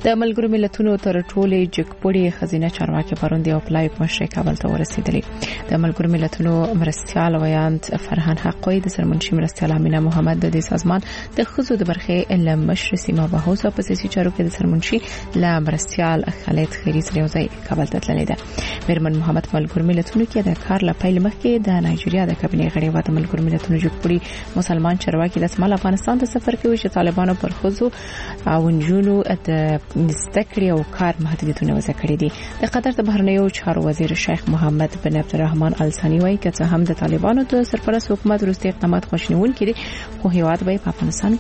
د ملګرو ملتونو تر ټولې جګپوړي خزینه چارواکي پروند یو پلای په مشر کابل ته ورسېدلی. د ملګرو ملتونو مرستيال ویاند فرحان حقوی د سرمنشي مرستيال امینه محمد د دې سازمان د خزو د برخې علم مشر سیما بهوس په سیاسي چارو کې د سرمنشي لا مرستيال خالد خیری سره یوځای کابل ته تللی ده. میرمن محمد ملګرو ملتونو کې د کار لپاره مخکې د نایجیریا د کابینې غړي و د ملګرو ملتونو جګپوړي مسلمان چارواکي د شمال افغانستان ته سفر کوي چې طالبانو پر خزو او نجونو د نستکړی او کار محدودیتونه وضع کړی دي. د قطر د بهرنیو چارو وزیر شیخ محمد بن عبدالرحمن ال ثانی وايي چې هم د طالبانو د سرپرست حکومت وروستي اقدامات خوشنون کړي خو هیواد به په افغانستان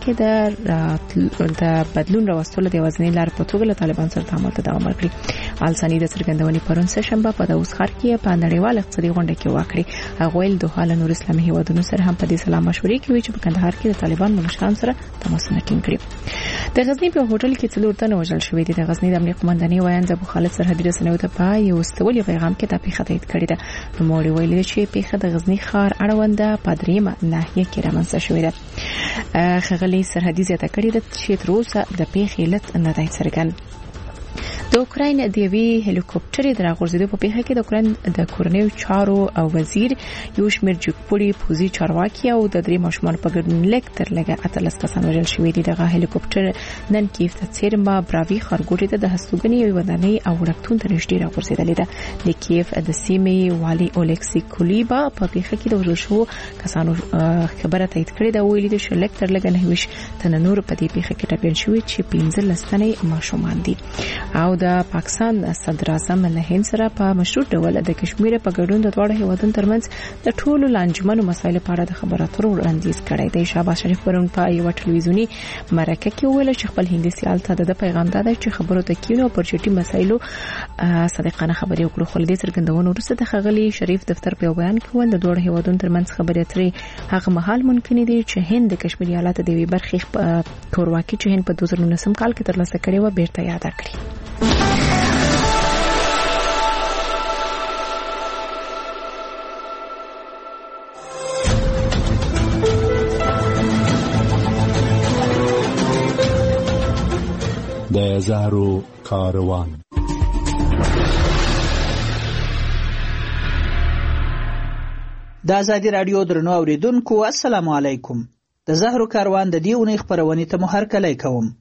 کې د بدلون راوستلو د وزنی لار په توګه له طالبان سره تعامل ته دوام ورکړي. ال ثانی د څرګندونې پرون سه شنبه په داوس ښار کې په نړیوال اقتصادي غونډه کې وکړي. هغه ویل دوه حال نور اسلامي هیوادونو سره هم په دې سلام مشورې کوي چې په کندهار کې د طالبان مشران سره تماسونه کړي. د غزنی په هوټل کې څلور تنه وژل شوي دي. د غزنی د امنیت قومندانۍ ویاند ابو خالد سرحدي رسنیو ته په یو استولي پیغام کې د پیښې تایید کړی ده. نوموړي ویلي چې پیښه د غزنی ښار اړونده په دریمه ناحیه کې رامنځته شوې ده. ښاغلي سرحدي زیاته کړې ده چې تر اوسه د پیښې علت نه دی څرګند. د اوکراین د یوې هلیکوپټر د راغورځېدو په پیښه کې د اوکراین د کورنیو چارو او وزیر یو شمېر جګپوړي پوځي چارواکي او د درې ماشومان په ګډون لیک تر لږه 18 کسان وژل شوي دي. دغه هلیکوپټر نن کیف ته څیرما براوي ښارګوټي ته د هستوګنې یوې ودانۍ او وړکتون ته نږدې راغورځېدلې ده. د کیف د سیمې والي اولکسي کولیبا په پیښه کې د وژل شوو کسانو خبره تایید کړې ده. ویلي دي چې لیک تر لږه 9 تنه نور په دې پیښه کې ټپیان شوي چې 15 تنه ماشومان دي. او د پاکستان صدر اعظم له هند سره په مشروط ډول د کشمیر په ګډون د دواړو هیوادونو ترمنځ د ټولو لانجمنو مسایلو په اړه د خبرو اترو وړاندیز کړی دی. شهباز شریف پرون په یو ټلویزیونی مرکه کې ویل چې خپل هندي سیال ته د پیغام داده چې خبرو ته کینو پر چټي مسایلو صادقانه خبرې وکړو. خو د څرګندونو وروسته د خغلی شریف دفتر په بیان کې ول د دوه هیوادونو ترمنځ خبرې اترې هغه مهال ممکن دي چې هند د کشمیر ایالت د وی برخې تورواکي چې هند په 2019 کال کې ترلاسه کړې و بیرته یاد کړي. د زهرو کاروان. د آزادي رادیو درنو اوریدونکو السلام علیکم. د زهرو کاروان د دې اونۍ خبرونه ته مو هرکلی کوم.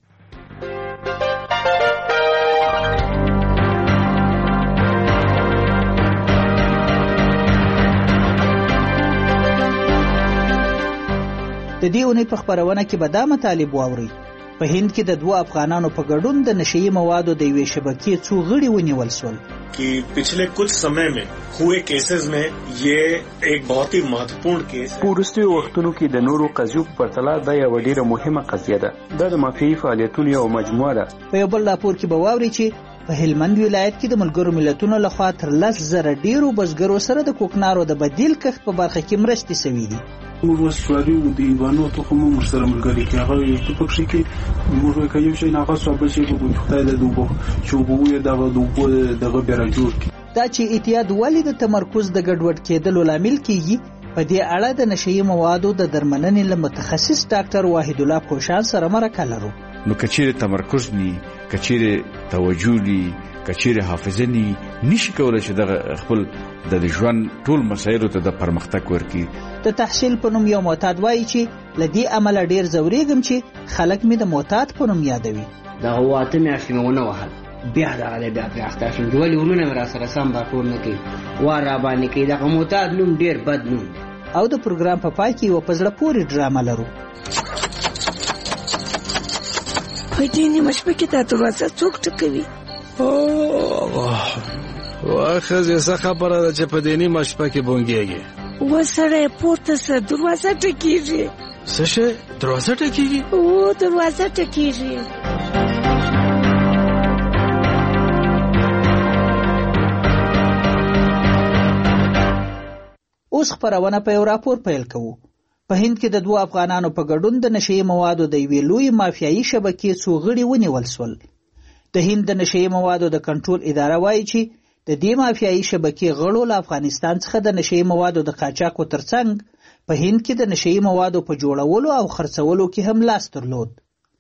د دې اونۍ په خبرونه کې به دا مطالب واوري. په هند کې د دوه افغانانو په ګډون د نشئی موادو د یوې شبکې څو غړي ونیول شول. कि पिछले कुछ समय में हुए केसेस में ये एक बहुत ही महत्वपूर्ण केस है. پورستي وختونو کې د نورو قضیو په پرتله دا یو ډیره مهمه قضیه ده. د مافیایي فعالیتونو یو مجموعه ده. په یو بل راپور کې به واوري چې په هلمند ولایت کې د ملګرو ملتونو لخوا تر 10,000 ډیرو بزګرو سره د کوکنارو د بدیل کښت په برخه کې مرستې شوې دي. موږ وسوالي د ایوانو ته کوم سره ملګری کې هغه په پښې کې موږ کوي چې نه غوښه په شي په خدای د دوبو چې وګوري دغه دوبو دغه بیرجوړ کی دا چې اتحاد ولې د تمرکز د ګډوډ کېدلو لامل کیږي په دې اړه د نشئی موادو د درملنې له متخصص ډاکټر واحد الله کوشان سره مرکه لرو. نو کچېره تمرکز ني کچېره توجه ني کچېره حافظه ني نشي کولای چې د خپل د ژوند ټول مسایلو ته د پرمختګ ورکي. د تحصیل په نوم یو معتاد وایي چې لدی عمل ډیر زوريګم چې خلک می د معتاد په نوم یادوي. دا هو اته میاشتې مونه وهل بیا دا له بیا اخته شو ولې ورونه مرا سره سم باټول نه کوي وار را باندې کوي دا معتاد نوم ډیر بد نوم. او د پروګرام په پای کې یو پزړه پوری ډرامه لرو. په دې نیمه شپه کې دا دروازه څوک ټکوي؟ واخه زه خبره ده چې په دې نیمه شپه کې بونګېږي. وسره پورته سره دروازه ټکیږي. څه شي؟ دروازه ټکیږي؟ او دروازه ټکیږي. اوس خبرونه په یو راپور پیل کوو. په هند کې د دوه افغانانو په ګډون د نشئی موادو د یوې لوی مافیایي شبکې څو غړي ونیول شول. د هند د نشئی موادو د کنټرول اداره وایي چې د دې مافیایي شبکې غړو له افغانستان څخه د نشئی موادو د قاچاقو ترڅنګ په هند کې د نشئی موادو په جوړولو او خرڅولو کې هم لاس درلود.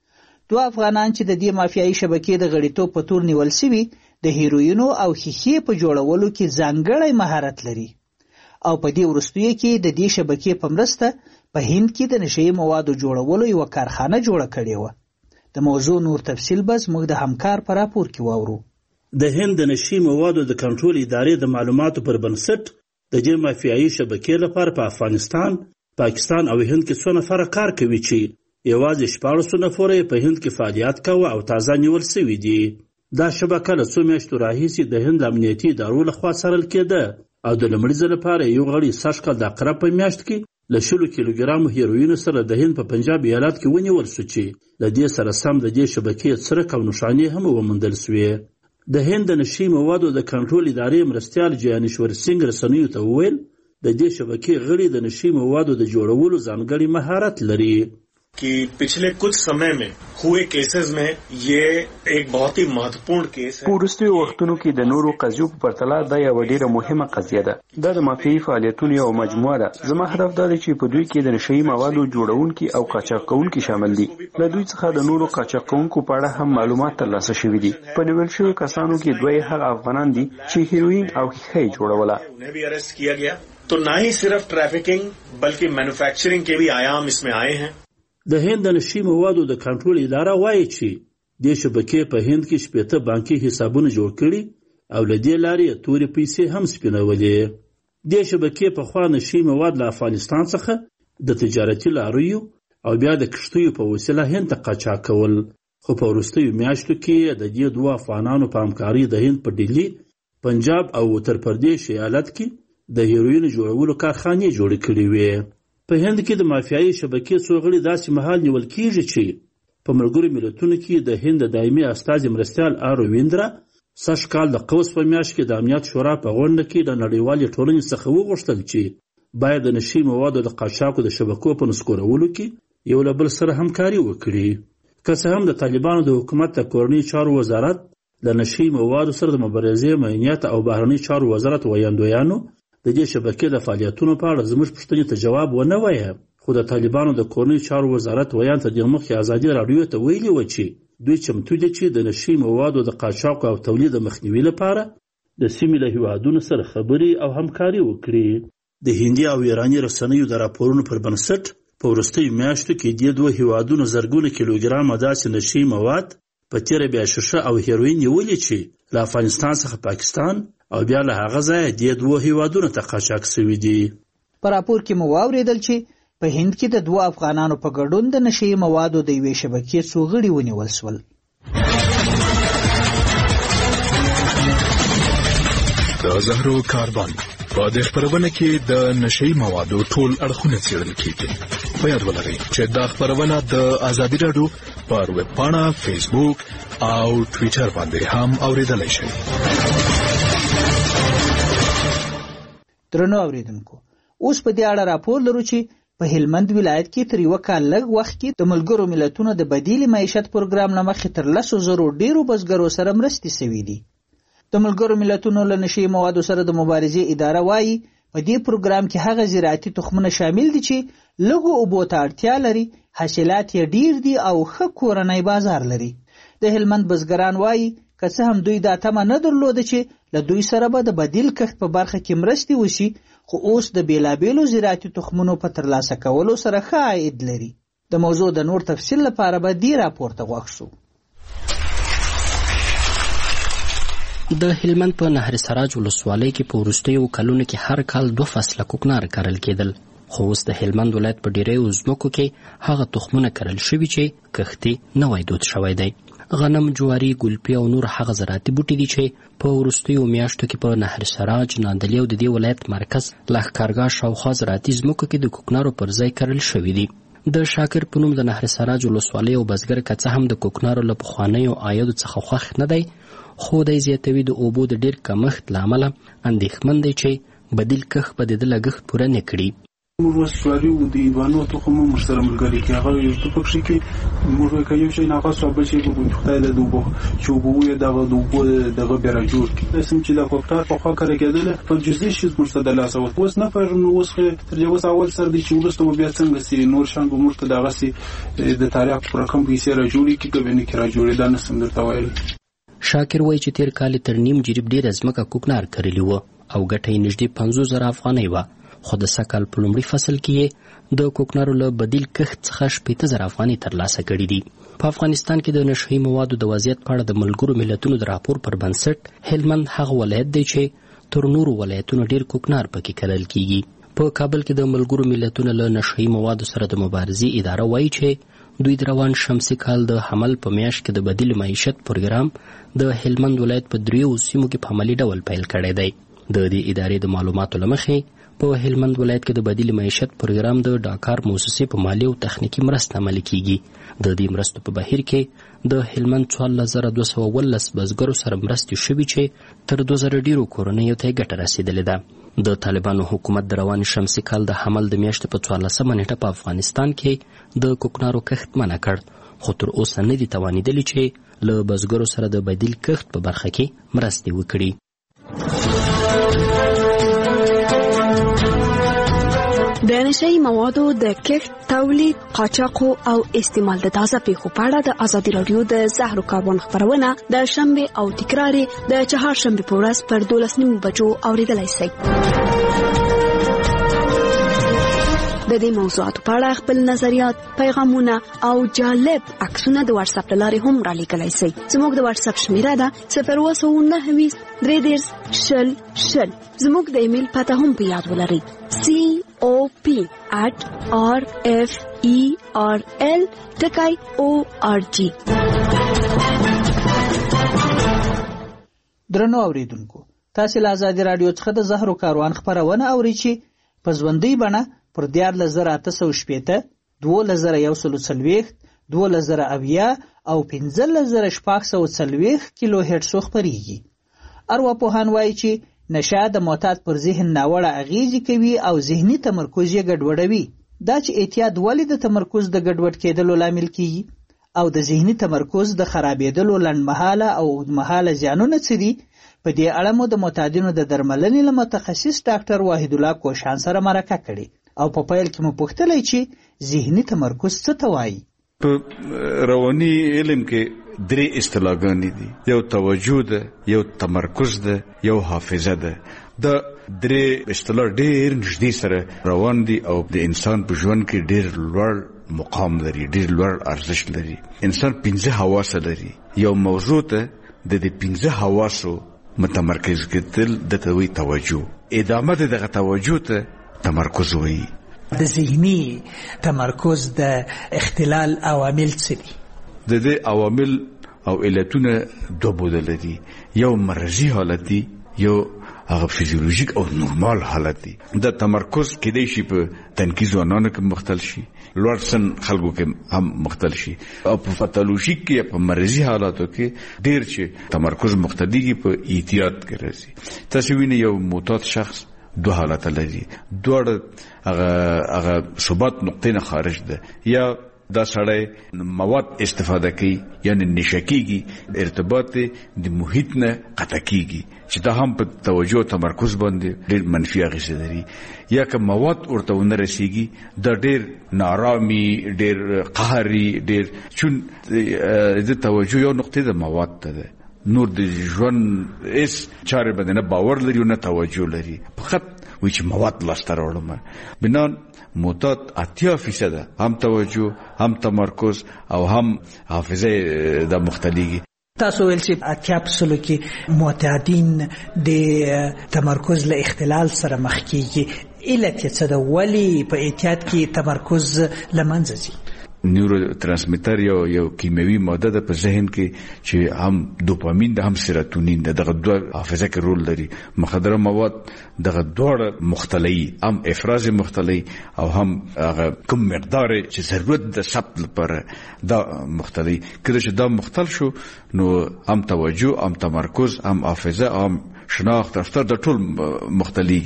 دوه افغانان چې د دې مافیایي شبکې د غړیتوب په تور نیول سوي د هیروینو او ښیښې په جوړولو کې ځانګړی مهارت لري او په دې وروستیو کې د دې شبکې په مرسته په هند کې د نشهیي موادو جوړولو یوه کارخانه جوړه کړې وه. د موضوع نور تفصیل به زموږ د همکار په راپور کې واورو. د هند د نشهیي موادو د کنټرول ادارې د معلوماتو پر بنسټ د دې مافیایي شبکې لپاره په افغانستان، پاکستان او هند کې څو نفره کار کوي چې یوازې 1400 نفره په هند کې فعالیت کوي او تازه نیول سوي دي. دا شبکه له څو میاشتو راهیسې د هند امنیتي ادارو لخوا څارل کېده او د لومړي ځل لپاره یو غړي سږکال د عقرب په میاشت کې له 10 کیلوګرامو هیروینو سره د هند په پنجاب ایالت کې ونیول شو چې له دې سره سم د دې شبکې څرک او نښانې هم وموندل سوې. د هند د نشهیي موادو د کنټرول ادارې مرستیال جیانیشور سینګ رسنیو ته وویل د دې شبکې غړي د نشهیي موادو د جوړولو ځانګړی مهارت لري. कि पिछले कुछ समय में हुए केसेस में ये एक बहुत ही महत्वपूर्ण केस है. په وروستیو وختونو کې د نورو قضیو په پرتله دا یوه ډېره مهمه قضیه ده. دا د مافیایي فعالیتونو یوه مجموعه ده. زما هدف دا دی چې په دوی کې د نشهیي موادو جوړونکي او قاچاق کوونکي شامل دي. له دوی څخه د نورو قاچاق کوونکو په اړه هم معلومات ترلاسه شوي دي. په نیول شویو کسانو کې دوی هغه افغانان دي چې هیروین او ښیښه یې جوړوله. उन्हें भी अरेस्ट किया गया. तो ना ही सिर्फ ट्रैफिकिंग बल्कि मैन्युफैक्चरिंग के भी आयाम इसमें आए हैं. د هند د نشهیي موادو د کنټرول اداره وایي چې دې شبکې په هند کې 80 بانکي حسابونه جوړ کړي او له دې لارې تورې پیسې هم سپینولې. دې شبکې پخوا نشهیي مواد له افغانستان څخه د تجارتي لاریو او بیا د کښتیو په وسیله هند ته قاچاق کول، خو په وروستیو میاشتو کې د دې دوه افغانانو په همکارۍ د هند په ډیلي، پنجاب او اتر پردیش ایالت کې د هیروین جوړولو کارخانې جوړې کړې وې. په هند کې د مافیایي شبکې څو غړي داسې مهال نیول کیږي چې په ملګرو ملتونو کې د هند د دایمي استازي مرستیال ارویندرا سږکال د قوس په میاشت کې د امنیت شورا په غونډه کې د نړیوالې ټولنې څخه وغوښتل چې باید د نشهیي موادو د قاچاقو د شبکو په نسکورولو کې یو له بل سره همکاري وکړي. که څه هم د طالبانو د حکومت د کورنۍ چارو وزارت د نشهیي موادو سره د مبارزې معینیت او بهرنۍ چارو وزارت ویاندویانو د دې شبکې د فعالیتونو په اړه زموږ پوښتنې ته جواب ونه وایه، خو د طالبانو د کورنۍ چارو وزارت ویان ته د مخکې ازادي راډیو ته ویلي و چې دوی چمتو دي چې د نشهیي موادو د قاچاق او تولید مخنیوي لپاره د سیمې له هیوادونو سره خبرې او همکاري وکړي. د هندي او ایراني رسنیو د راپورونو پر بنسټ په وروستیو میاشتو کې دې دوه هیوادونو زرګونه کیلوګرامه داسې نشهیي مواد په تیره بیا شیشه او هیروین نیولي چې له افغانستان څخه پاکستان او بیا له هغه ځایه دې دوه هیوادونو ته قاچاق سوي دي. په راپور کې مو واورېدل چې په هند کې د دوه افغانانو په ګډون د نشهیي موادو د یوې شبکې څو غړي ونیول شول. د زهرو کاربن په دې خپرونه کې د نشهیي موادو ټول اړخونه څېړل کېږي. په یاد ولرئ چې دا خپرونه د ازادي راډیو پر ویب پاڼه، فیسبوک او ټویټر باندې هم اورېدلی شئ. درنو اوریدونکو، اوس په دې اړه راپور لرو چې په هلمند ولایت کې تر یو کال لږ وخت کې د ملګرو ملتونو د بدیل معیشت پروګرام له مخې تر 100,000 ډیرو بزګرو سره مرستې سوي دي. د ملګرو ملتونو له نشهیي موادو سره د مبارزې اداره وایي په دې پروګرام کې هغه زراعتي تخمونه شامل دي چې لږو اوبو ته اړتیا لري، حاصلات یې ډیر دي او ښه کورنی بازار لري. د هلمند بزګران وایي که څه هم دوی دا تمه نه درلوده چې له دوی سره به د بدیل کښت په برخه کې مرستې وشي، خو اوس د بیلابیلو زراعتي تخمونو په ترلاسه کولو سره ښه عاید لري. د موضوع د نور تفصیل لپاره به دې راپور ته غوږ شو. د هلمند په نهر سراج ولسوالۍ کې په وروستیو کلونو کې هر کال 2 فصله کوکنار کرل کېدل، خو اوس د هلمند ولایت په ډیریو ځمکو کې هغه تخمونه کرل شوي چې کښتې نوی دود شوی دی. غنم، جواري، ګلپي او نور هغه زراعتي بوټي دي چې په وروستیو میاشتو کې په نهر سراج، ناندلي او د دې ولایت مرکز لښکرګاه شاوخوا زراعتي ځمکو کې د کوکنارو پر ځای کرل شوي دي. د شاکر په نوم د نهر سراج ولسوالۍ او بزګر که څه هم د کوکنارو له پخوانیو عایدو څخه خوښ نه دی، خو دی زیاتوي د اوبو د ډېر کمښت له امله اندېښمن دی چې بدیل کښت به د ده لګښت پوره نه کړي. موږ وسوالي و د ایوانو تخم موږ سره ملګری کې هغه یو په پښې کې موږ کوي چې نه خاصه به شي په خدای د دوبو چوبوي دغه دوبو دغه بیره جوړ کی اسم چې د کوپټار په خوا کړی کېدل په جزئي شي مرتد لاسه اوس نه پر نو اوس تر یو اول سر د چولستو بیا څنګه سي نور شان به مرتد دغه سي د تاریخ پر کوم پیسې را جوړي کی کوي نه کی را جوړي دا نسم درته وایي. شاکر وایي چې تیر کال تر نیم جریب ډیر ځمکه کوکنار کړلی و او ګټه یې نږدې 50,000 افغانۍ وه، خو د سږ په لومړي فصل کې د کوکنارو له بدیل کښت څخه 80,000 افغانۍ ترلاسه کړي دي. په افغانستان کې د نشهیي موادو د وضعیت په اړه د ملګرو ملتونو د راپور پر بنسټ هلمند هغه ولایت دی چې تر نورو ولایتونو ډیر کوکنار پکې کرل کیږي. په کابل کې د ملګرو ملتونو له نشهیي موادو سره د مبارزې اداره وایي چې دوی د روان شمسي کال د حمل په میاشت کې د بدیل معیشت پروګرام د هلمند ولایت په 3 سیمو کې په عملي ډول پیل کړی دی. د دې ادارې د معلوماتو له مخې په هلمند ولایت کې د بدیل معیشت پروګرام د ډاکار موسسې په مالي او تخنیکي مرسته عملي کیږي. د دې مرستو په بهیر کې د هلمند 14,219 بزګرو سره مرستې شوي چې تر 2000 ډیرو کورنیو ته ګټه رسیدلې ده. د طالبانو حکومت د روان شمسي کال د حمل د میاشتې په 14 نیټه په افغانستان کې د کوکنارو کښت منع کړ، خو تر اوسه نه دي توانیدلي چې له بزګرو سره د بدیل کښت په برخه کې مرستې وکړي. د نشهیي موادو د کښت، تولید، قاچاق او استعمال د تازه پیښو په اړه د ازادي راډیو د زهرو کاربن خپرونه د شنبه او تکرار د چهارشنبه په ورځ پر 12 بجو اوریدلای شئ. د دې موضوعاتو په اړه خپل نظریات، پیغامونه او جالب عکسونه د واتس اپ لارې هم را لیږلی شئ. زموږ د واتس اپ شمیره ده 029 3 0 زموږ د ایمیل پته هم په یاد ولرئ cop@referl.org. درنو اوریدونکو، تاسو له ازادي راډیو څخه د زهرو کاروان خبرونه اورئ چې په ژوندۍ بڼه پر 14,880 2140 2080 او 15,640 کیلو هرتز خبريږي. ارواپوهان وایي چې نشه د معتاد پر ذهن ناوړه اغیزې کوي او ذهني تمرکز یې ګډوډوي. دا چې اعتیاد ولې د تمرکز د ګډوډ کېدلو لامل کیږي او د ذهني تمرکز د خرابېدلو لنډمهاله او اوږدمهاله زیانونه څه دي، په دې اړه مو د معتادینو د درملنې له متخصص ډاکټر واحد الله کوشان سره مرکه کړې او په پیل کې مو پوښتلی چې ذهني تمرکز څه ته وایي. په رواني علم کې 3 اصطلاحګانې دي، یو توجه ده، یو تمرکز ده، یو حافظه ده. دا 3 اصطلاح ډېر نږدې سره روان دي او د انسان په ژوند کې ډېر لوړ مقام لري، ډېر لوړ ارزښت لري. انسان 5 حواس لري. یو موضوع ته د دې 5 حواسو متمرکز کېدل د توي توجه، ادامه دغه توجه ته تمرکز وایي. د ذهني تمرکز د اختلال عوامل څه دي؟ د دې عوامل او علتونه دوه بدل دي، یو مرضی حالت دی، یو هغه فزیولوژیک او نورمال حالت دی. د تمرکز کېدای شي په تنکي ځوانانو کې مختلف شي، لوړ سن خلکو کې هم مختلف شي، او په پاتولوژیک کې په مرضی حالاتو کې ډیر چې تمرکز مختلفي په اعتیاد کې راځي. تاسو وینئ یو معتاد شخص 2 حالات لري، دوړ هغه ثبات نقطې نه خارج ده، یا دا سړی مواد استفاده کوي یعنی نشکیږي، ارتباط د محیط نه قطع کیږي چې دا هم په توجه تمرکز باندې ډېر منفي اغیزه لري، یا که مواد ورته ونه رسیږي دا ډېر نارامي، ډېر قهري، ډېر چون د توجه یو نقطې د مواد ته ده، نور د ژوند اس چارې باندې نه باور لري او نه توجه لري، فقط وایي چې مواد لاسته راوړم. بنان معتاد 80% هم توجه، هم تمرکز او هم حافظه د مختلفي. تاسو ویل چې 80% کې معتادین د تمرکز له اختلال سره مخ کیږي. علت یې څه ده؟ ولې په اعتیاد کې تمرکز له منځه ځي؟ نیورو ترانسمیټر یو کیمیاوي ماده ده په ذهن کې چې هم دوپامین ده هم سیروتونین ده، دغه دوه حافظه کې رول لري. مخدره مواد دغه دوه مختلفي، هم افراز مختلفي او هم هغه کوم مقدار چې ضرورت د ثبت لپاره دا مختلفي. کله چې دا مختلف شو نو هم توجه، هم تمرکز، هم حافظه، هم شناخت رفتار د ټول مختلفي.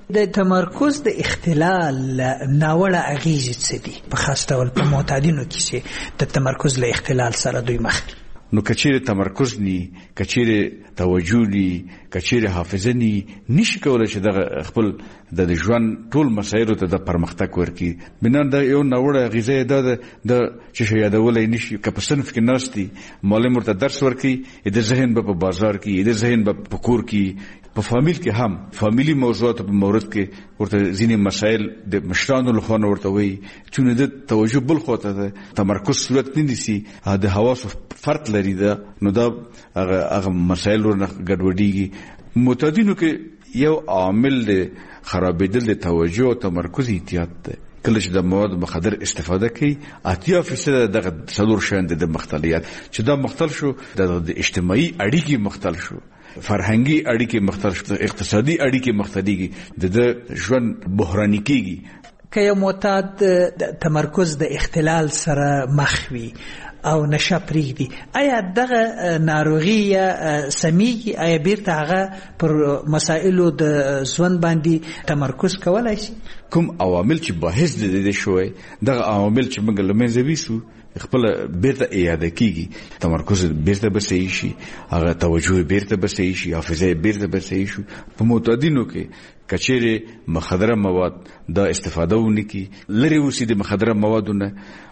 د تمرکز د اختلال ناوړه اغیزې څه دي په خاص ډول په معتادینو کې چې د تمرکز له اختلال سره دوی مخ دي؟ نو کچېره تمرکز ني، کچېره توجه ني، کچېره حافظه ني، نشي کولای چې د خپل د ژوند ټول مسایلو ته د پرمختګ ورکي. بنا د یو ناوړه غذا د چې یادولای نشي. که په صنف کې ناشتي معلم ورته درس ورکي، د ذهن په بازار کې، د ذهن په کور کې، په فامیل کې هم فامیلی موضوعات په مورد کې ورته ځینې مسایل د مشرانو لخوا ورته وي چې د توجه بل خواته ده تمرکز صورت نه نیسي، د حواسو فرق لري ده، نو دا هغه مسایل ورنه ګډوډېږي. معتادینو کې یو عامل د خرابېدل د توجه او تمرکز احتیاط ده. کله چې د مواد مخدر استفاده کوي 80% دغه څلور شان د مختلیات چې دا مختل شو، د اجتماعي اړیکې مختل شو، فرهنګي اړیکې مختل شو، اقتصادي اړیکې مختلېږي، د ژوند بحراني کېږي. که یو معتاد د تمرکز د اختلال سره مخ وي او نشه پرېږدي، آیا دغه ناروغي یا سمیږي؟ آیا بیرته هغه پر مسایلو د ژوند باندې تمرکز کولی شي؟ کوم عوامل چې باعث د دې شوی، دغه عوامل چې موږ له منځه ویسو خپل بیرته اعاده کیږي. تمرکز بیرته به صحیح شي، هغه توجه بیرته به صحیح شي، حافظه بیرته به صحیح شي. په معتادینو کې کچېره مخدره مواد دا استفاده ونکي، لري اوسې د مخدره موادونه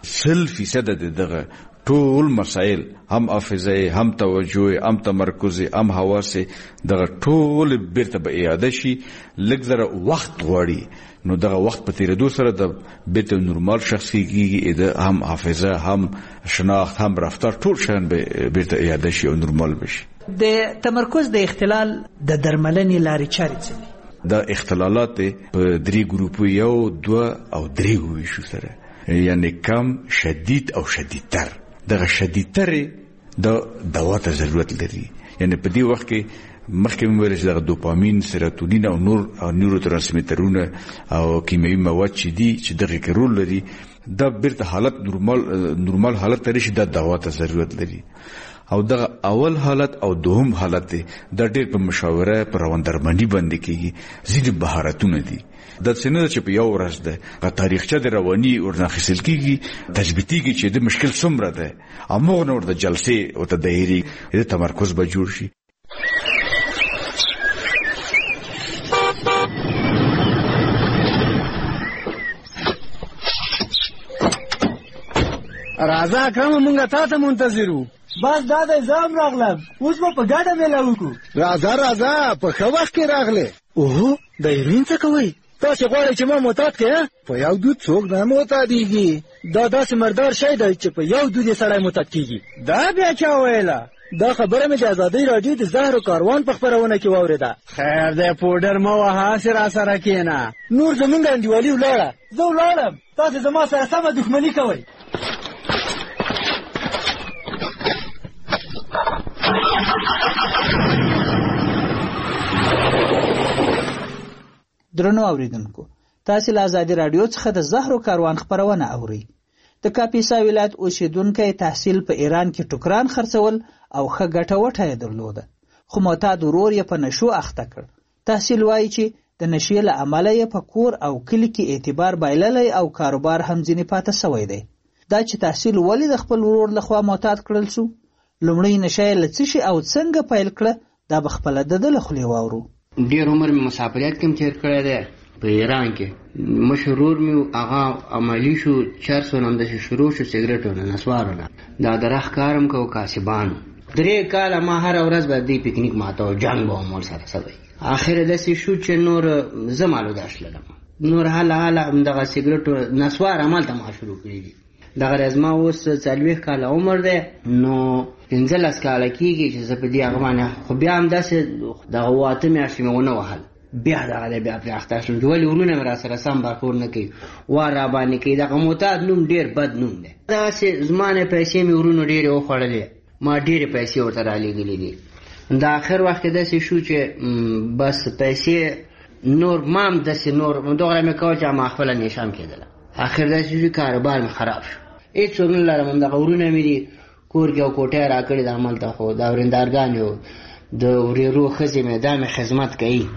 100% دغه ټول مسائل، هم حافظه، هم توجه، هم تمرکز، هم حواس، دغه ټول بیرته به اعاده شي. لږ زره وخت غواړي، نو دغه وخت په تیریدو سره د بیرته نورمال شخص کېږي، هم حافظه، هم شناخت، هم رفتار، ټول شیان به بیرته اعاده شي او نورمال بشي. د تمرکز د اختلال د درملنې لارې چارې څه دي؟ دا اختلالات په 3 ګروپو، 1، 2 او 3 ویشو سره، یعنی کم، شدید او شدیدتر. دغه شدیدتر د دوا ته ضرورت لري. یعنی په دې وخت کې مخکې مې ویل چې دغه دوپامین، سیروتونین او نورو ترانسمیټرونه او کیمیاوي مواد چې دي چې دغه کې رول لري، دا بیرته حالت نورمال حالت ته راشي، دا دوا ته ضرورت لري. او دغه اول حالت او دوهم حالت د ډېر په مشاوره پر روان درمانی باندې کېږي. ځینې بهارتونه دي د څنګه چې په یو ورځ ده تاریخچه د رواني ورناخیستل کېږي، تثبیتېږي چې د مشکل څومره ده، امغه نور د جلسې او تدایري د تمرکز به جوړ شي. راځه اکرم، مونږ تا ته منتظرو. بس دا د ځام راغلم، اوس به په ګډه میله وکړو. راځه په ښه وخت کې راغلې. اوه د هیروین څه کوئ؟ تاسې غواړئ چې ما معتاد کړې؟ په یو دود څوک نه معتادېږي. دا داسې مردار شی دی چې په یو دود یې سړی معتاد کېږي. دا بیا چا ویله؟ دا خبره مې د ازادۍ راډیو د زهرو کاروان په خپرونه کې واورېده. خیر دی، پوډر مه وهه، هسې راسره کښېنه. نور زمونږ انډیوالي ولاړه. زه ولاړم، تاسې زما سره سمه دښمني کوئ. درنو اوریدونکو، تاسو له آزادي رادیو څخه د زهرو کاروان خبرونه اورئ. د کاپیسا ولایت اوسیدونکو تحصیل په ایران کې ټوکران خرڅول او ښه ګټه وټه درلوده، خو معتاد ورور یې په نشو اخته کړ. تحصیل وایي چې د نشې له امله یې په کور او کلی کې اعتبار بایللی او کاروبار هم ځینې پاته سوی دی. دا چې تحصیل ولې د خپل ورور لخوا معتاد کړل شو، لومړی نشه یې له څه شي او څنګه پیل کړه، دا به خپله د ده له خولې واورو. ډېر عمر مې مسافریت کې تیر کړی دی په ایران کې. مشرور مې هغه عملي شو، چرسو نه همداسې شروع شو، سګرټو نه، نسوارو نه، دا د رخ کارم کو کاسبانو. 3 کاله ما هره ورځ به دې پکنیک ماته او جنګ به مور سره سوی. اخر داسې شو چې نور زه مالوده شلم، نور حاله همدغه سګرټو نسوار همالته ما شروع کړي دي. دغه ورځ ما اوس 40 کاله عمر دی، نو 15 کاله کېږي چې زه په دې هغه باندې، خو بیا همداسې دغه 8 میاشتې مې ونه وهل. بیا دغه بیا پرې اخته شوم چې ولې ورونه مې راسره سم برخور نه کوي، وار راباندې کوي. دغه معتاد نوم ډېر بد نوم دی. دغسې زما نه پیسې مې ورونو ډېرې وخوړلې، ما ډېرې پیسې ورته رالېږلې دي. د آخر وخت کې داسې شو چې بس پیسې نور ما هم داسې نور دوغله مې کوه چې ما خپله نیشام کېدله. آخر داسې شو کاروبار مې خراب شو، هېڅوک نه لرم. همدغه ورونه مې دي کور کې او کوټه را کړې ده همالته، خو دا ورېندارګانې د ورېرو ښځې مې دا مې خدمت کوي،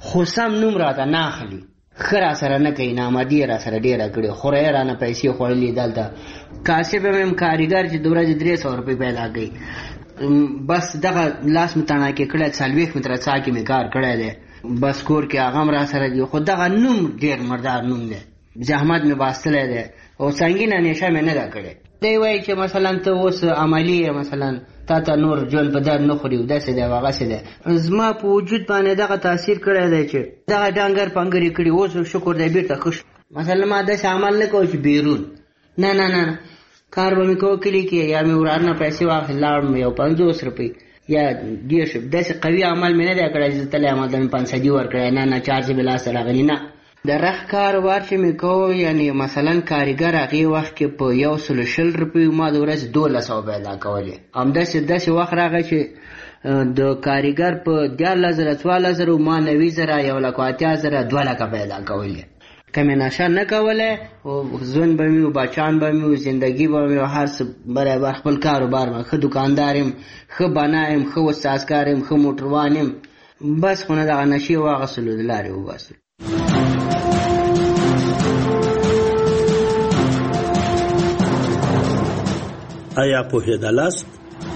خو سم نوم راته نه اخلي، ښه را سره نه کوي، نامدي را سره ډېره کړې، خورۍ رانه پیسې خوړلي دلته. کاسب یم کاریګر چې د ورځې 300 روپۍ پیدا کوي، بس دغه لاس مې تڼاکې کړی 40 متره څا کې مې کار کړی دی، بس کور کې هغه هم را سره دي، خو دغه نوم ډېر مردار نوم دی، زحمت مې باستی دی او سنګینه نشه مې نه ده کړې. دی وایي چې مثلا ته اوس عملي یې، مثلا تا ته نور ژوند په در نه خوري، داسې دی هغسې دی. زما په وجود باندې دغه تاثیر کړی دی چې دغه ډانګر پنګر یې کړي، اوس شکر دی بېرته ښه شو. مثلا ما داسې عمل نه کوو چې بیرون، نه نه نه، کار به مې کوو کلي کې، یا مې ورار نه پیسې واخلې لاړم یو 50 روپۍ یا 10، داسې قوي عمل مې نه دی کړی چې تللی یم هلته مې 500 ورکړی، نه نه، چارج مې لاسته راغلي، نه. د رخ کار وار چې مې کوو، یعنې مثلا کاریګر هغې وخت کې په 120 روپیو ما د ورځې 1200 پیدا کولې. همداسې وخت راغی چې د کاریګر په 14,000 14,000 ما 90,000 1,80,000 2 لکه پیدا کولې. که مې نشه نه کولی، ژوند به مې و، بچان به مې و، زندګي به مې و، هر څه برابر، خپل کاروبار به ښه دوکاندار یم، ښه بنا یم، ښه استازکار یم، ښه موټروان یم، بس خو نه دغه نشې واغېستلو د لارې وباسلو. آیا پوهېدلاست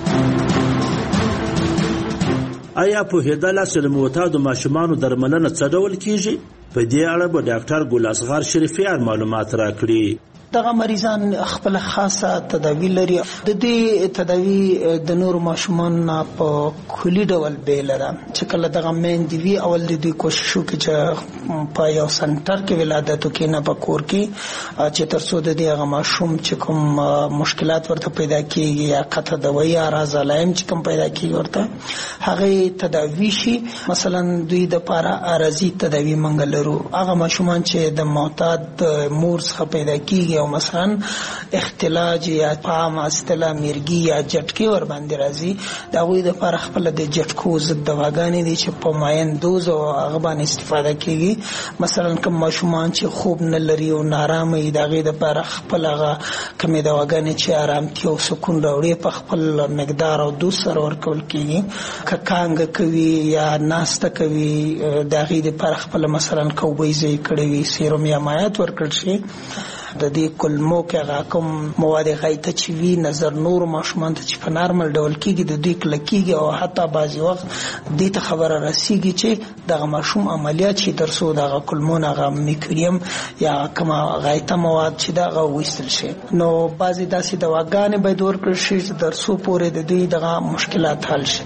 چې د معتادو ماشومانو درملنه څه ډول کیږي؟ په دې اړه به ډاکټر ګل اصغر شریفیان معلومات راکړي. دغه مریضان خپل خاصه تداوی لري. د دې تداوی د نور ماشومان په کلی ډول بیل ده چې کله دغه میندې وی اول د دوی کوشش وکړي چې په یو سنټر کې ولادت وکړي، نه په کور کې، چې تر څو د دې هغه ماشوم چې کوم مشکلات ورته پیدا کیږي یا قطع دوی یا راز علائم چې کوم پیدا کیږي ورته هغه تداوی شي. مثلا دوی د پاره ارزي تداوی منګل لرو. هغه ماشومان چې د معتاد مور څخه پیدا کیږي او مثلا اختلاج یا پام استلا مرګي یا جټکی ور باندې راځي، دا غوي د پر خپل د جټکو ضد دواګانې دي چې په ماین دوز او هغه باندې استفاده کیږي. مثلا کوم ماشومان چې خوب نه لري او نارامه دي، دا غوي د پر خپل هغه کومې دواګانې چې آرامتیا او سکون راوړي په خپل مقدار او دوز سره ورکول کیږي. کانګ کوي یا ناسته کوي، دا غوي د پر خپل مثلا کوبي زی کړي وي، سیروم یا مایات ورکړ شي. د دې کلمو کې هغه کوم مواد غایته چې وی نظر نور ماشومان ته چې په نارمل ډول کېږي د دوی کلکېږي او حتی بعضې وخت دې ته خبره رسېږي چې دغه ماشوم عملیات شي تر څو دغه کلمونه هغه میکریم یا کومه غایته مواد چې دغه وایستل شي. نو بعضې داسې دواګانې باید ورکړل شي چې تر څو پورې د دوی دغه مشکلات حل شي.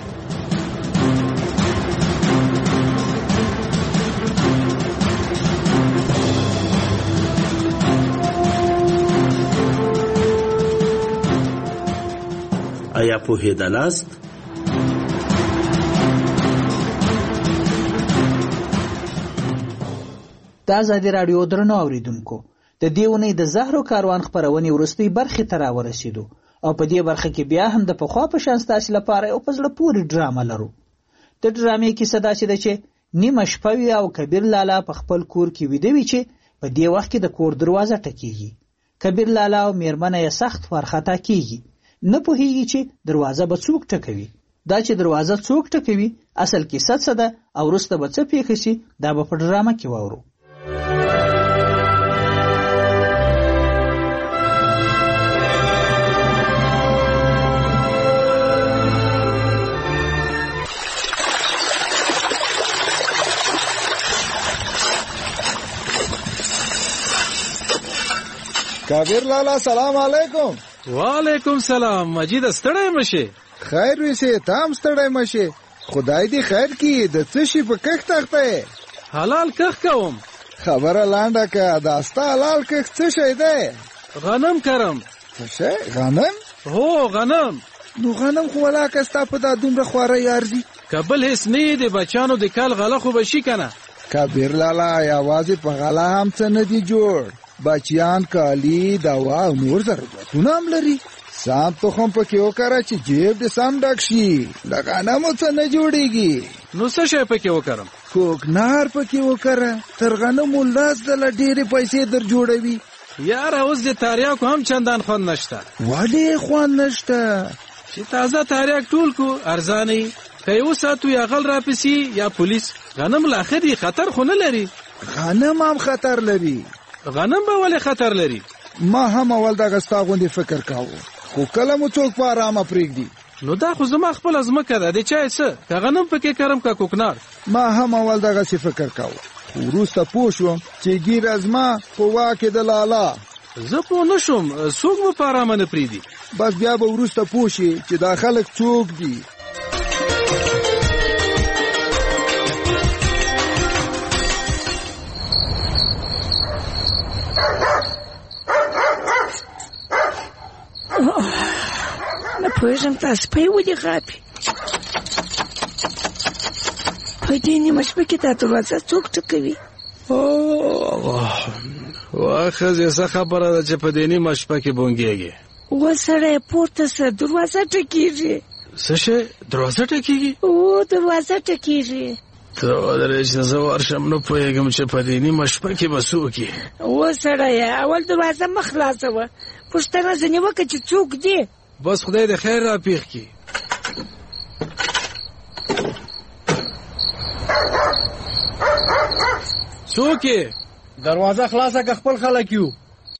آیا پوهېدلاست؟ د آزادي راډیو درنو اوریدونکو، د دې اونۍ د زهرو کاروان خپرونې وروستۍ برخې ته راورسېدو او په دې برخه کې بیا هم د پخوا په شان ستاسې لپاره یو په زړه پورې ډرامه لرو. د ډرامې کیسه داسې ده چې نیمه شپه وي او کبیر لالا په خپل کور کې ویده وي چې په دې وخت کې د کور دروازه ټکېږي. کبیر لالا او میرمنه یې سخت وارخطا کېږي، نه پوهیږي چې دروازه به څوک ټکوي. دا چې دروازه څوک ټکوي اصل کیسه څه ده او وروسته به څه پیښ شي، دا به په ډرامه کې واورو. کبیر لالا سلام علیکم. وعلیکم سلام. مجید ستړی مشه؟ خیر ویسه تام ستړی مشه. خدای دې خیر کی. د څه شي په کښ تخته؟ حلال کښ کوم. خبره لانډه که دا ستا حلال کښ څه شی دی؟ غنم کرم. څه شی؟ غنم؟ هو غنم. نو غنم خو ولاکه ستا په دا دومره خواره یارزي. کبل هیڅ نه د بچانو د کال غله خو به شي کنه. کبیر لالا یوازې په غله هم څه نه دی جوړ. بچیان کالی دوا او نور ضرورتونه هم لري. سام تخم پکې وکړه چې جیب دې سم ډک شي. د غنمو څه نه جوړیږي. نو څه شی پکې وکړم؟ کوکنار پکې وکړه. تر غنمو 10 ځله ډېرې پیسې در جوړوي. یاره اوس د تریاکو هم چندان خوند نشته. ولې خوند نشته؟ چې تازه تریاک ټول کو ارزاني که یو ساعت یا غل راپسي یا پولیس غنم لا اخر خطر خو نه لري. غنم هم خطر لري. غنم به ولې خطر لري؟ ما هم اول دغه ستا غوندې فکر کاوه، خو کله مو څوک په ارامه پرېږدي. نو دا خو زما خپل ځمکه ده، د چا څه که غنم پکې کرم که کوکنار. ما هم اول دغسې فکر کاوه، خو وروسته پوه شوم چې ګیره زما په واک د لالا. زه پوه نه شوم څوک مو په ارامه نه پرېږدي. بس بیا به وروسته پوه شي چې دا خلک څوک دي. نه پوهېږم دا سپی ولې غاپي. په دې نیمه شپه کې دا دروازه څوک ټکوي؟ واه ښځې څه خبره ده چې په دې نیمه شپه کې بونګېږي؟ و سړی پورته شه، دروازه ټکېږي. څه شی؟ دروازه ټکېږي؟ او دروازه ټکېږي. ته ودرې چې زه ورشم، نه پوهېږم چې په دې نیمه شپه کې به څوک یې. و سړیه اول دروازه مه خلاصوه، پوښتنه ځینې وکړه چې څوک دی. بس خدای د خیر را پیښ کړي. څوک یې؟ دروازه خلاصه که خپل خلک یو.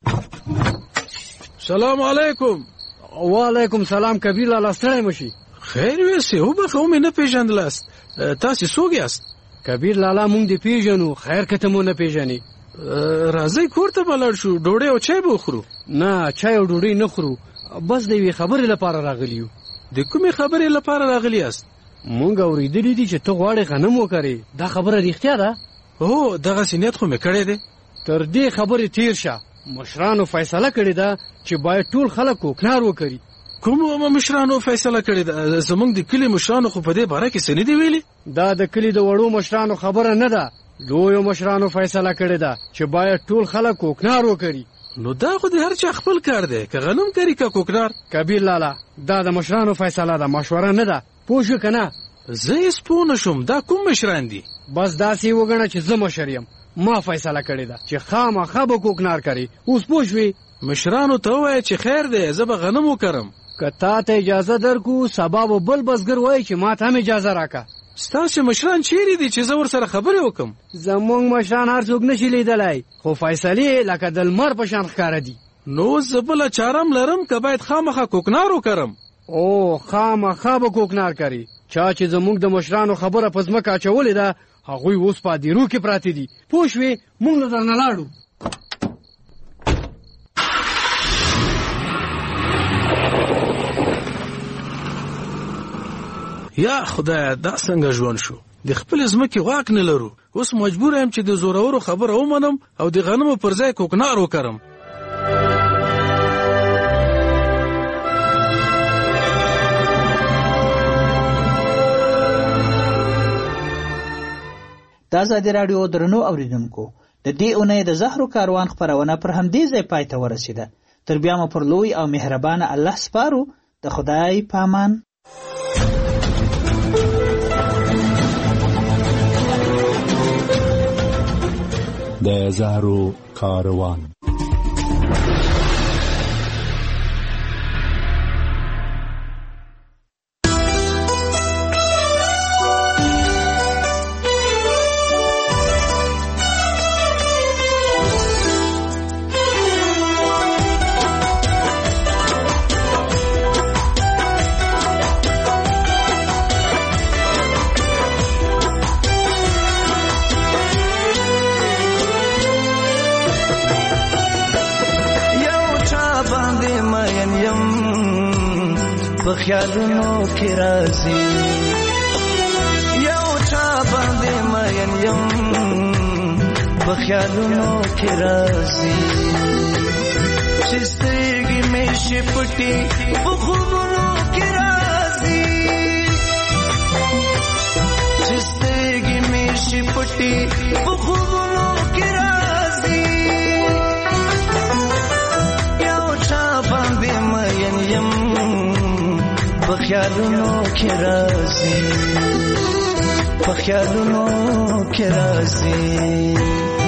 سلام علیکم. وعلیکم سلام. کبیر لالا ستړی مشي. خیر ویسې وبخه مې نه پیژندلاست. تاسې څوک یاست؟ کبیر لالا مونږ دې پیژنو، خیر که ته مو نه پیژنې. راځئ کور ته به لاړ شو، ډوډۍ او چای به وخورو. نه چای او ډوډۍ نه خورو، بس د یوې خبرې لپاره راغلی یو. د کومې خبرې لپاره راغلی یاست؟ مونږ اورېدلي دي چې ته غواړې غنم وکرې، دا خبره رښتیا ده؟ هو دغسې نیت خو مې کړی دی. تر دې خبرې تیر شه، مشرانو فیصله کړې ده چې باید ټول خلک کوکنار وکړي. کومو مشرانو فیصله کړې ده؟ زمونږ د کلي مشرانو خو په دې باره کې څه نه دي ویلي. دا د کلي د وړو مشرانو خبره نه ده، لویو مشرانو فیصله کړې ده چې باید ټول خلک کوکنار وکړي. نو دا خو د هر چا خپل کار دی، که غنم کري که کوکنار. کبیر لالا دا د مشرانو فیصله ده، مشوره نه ده، پوه شو که نه؟ زه هېڅ پوه نه شوم دا کوم مشران دي؟ بس داسې وګڼه چې زه مشر یم، ما فیصله کړې ده چې خامخا به کوکنار کوي. اوس پوه شوې؟ مشرانو ته ووایه چې خیر دی زه به غنم وکرم. که تا ته اجازه درکو سبا به بل بزګر وایي چې ما ته هم اجازه راکه. ستاسې مشران چیرې دي چې زه ورسره خبرې وکړم؟ زمونږ مشران هر څوک نشي لیدلی، خو فیصلې لکه د لمر په شان ښکاره دي. نو زه بله چارم لرم که باید خامخا کوکنار وکرم؟ او خامخا به کوکنار کوي. چا چې زمونږ د مشرانو خبره په ځمکه اچولې ده هغوی اوس په دیرو کې پراته دي. پوه شوې؟ مونږ له درنه لاړو. یا خدای دا څنګه ژوند شو؟ د خپل ځمکې واک نه لرو، اوس مجبور یم چې د زورورو خبره ومنم او د غنمو پر ځای کوکنار وکرم. د ازادي راډیو درنو اوریدونکو، د دې اونۍ د زهرو کاروان خپرونه پر همدې ځای پای ته ورسېده. تر بیا مو پر لوی او مهربانه الله سپارو. د خدای په امان. د زهرو کاروان. خیالونو کې راځي یو چا باندې مین یم په خیالونو کې راځي چې سترګې مې شي پټې په خوبونو کې راځي چې سترګې مې شي پټې په خوبونو کې راځي یو چا باندې مین یم په خیالونو کې راځي په خیالونو کې راځي